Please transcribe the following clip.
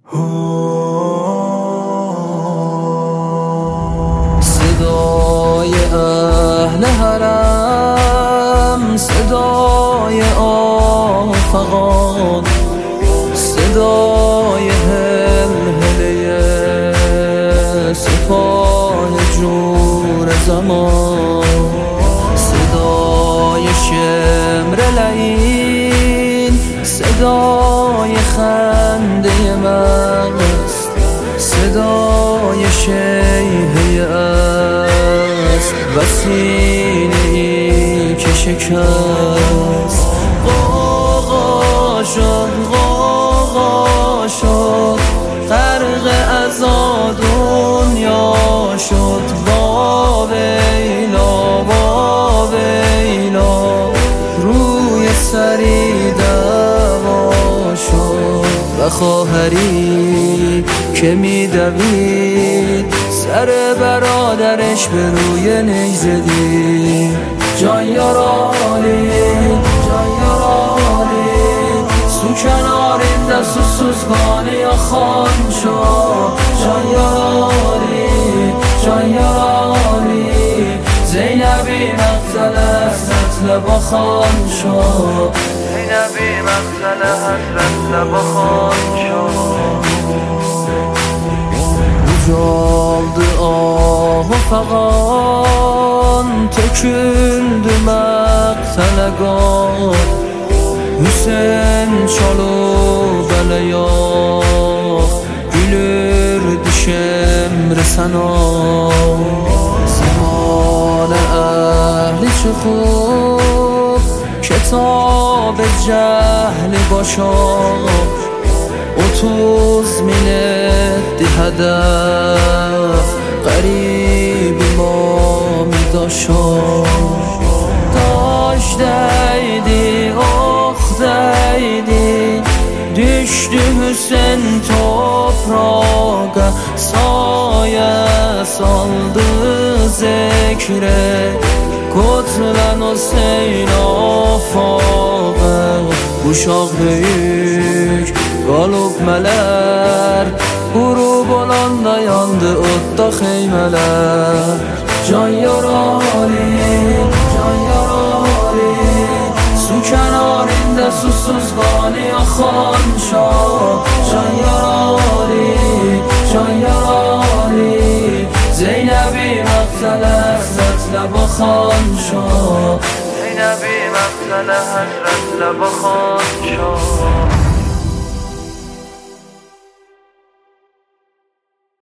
صدای اهل حرم، صدای آفاقان، صدای هلهله سپاه جور زمان، صدای شمر لعین، صدای خنده مست، صدای شیهه است و سینه‌ای که شکست. غوغا شد، غوغا شد، غرق عزا دنیا شد. واویلا واویلا، روی سری دعوا شد. و خواهری که میدوید سر برادرش به روی نجزدی. جان یارالی، جان یارالی، سو کنارین دست و سوزگانه یا خان شد. جان یارالی، جان یارالی، زینبی مقتل حضرت لبا خان شد. زینبی مقتل حضرت لبا خان شد. Ucaldı ah fağan, töküldü məqtələqan. Hüseyin çalıb ələyaq, gülürdü şemr səna. Zamanə əhli çıxıb, کتاب جهل باشد. 30 میلیت هدف قریب ما می داشتیدی ox değdi, düştü Hüseyin toprağa. Saye saldı zikre, Kotlan Hüseyin afağı. Uşaq büyük qalubmələr, qurub olanda yandı odda xeymələr. Can yarali, can yarali, su kənarində susuz qani axan şah. Can yarali, can yarali, Zeynəbi məqtələ həzrət ləba xan şah. Zeynəbi məqtələ həzrət ləba xan şah.